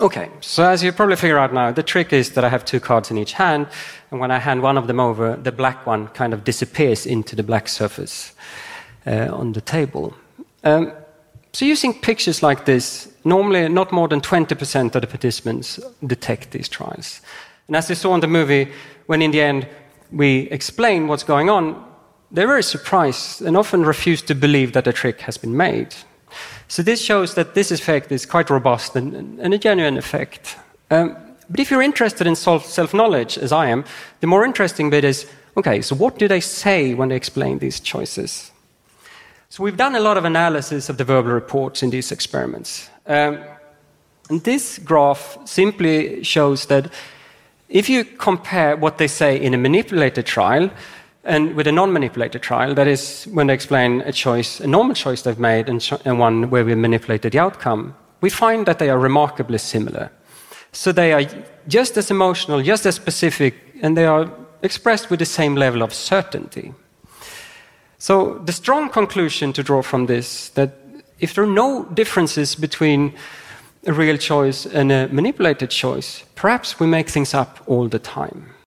Okay, so as you probably figure out now, the trick is that I have two cards in each hand, and when I hand one of them over, the black one kind of disappears into the black surface on the table. So using pictures like this, normally not more than 20% of the participants detect these trials. And as you saw in the movie, when in the end we explain what's going on, they're very surprised and often refuse to believe that the trick has been made. So this shows that this effect is quite robust and a genuine effect. But if you're interested in self-knowledge, as I am, the more interesting bit is, okay, so what do they say when they explain these choices? So we've done a lot of analysis of the verbal reports in these experiments. And this graph simply shows that if you compare what they say in a manipulated trial and with a non-manipulated trial, that is, when they explain a choice, a normal choice they've made, and one where we manipulated the outcome, we find that they are remarkably similar. So they are just as emotional, just as specific, and they are expressed with the same level of certainty. So the strong conclusion to draw from this, that if there are no differences between a real choice and a manipulated choice, perhaps we make things up all the time.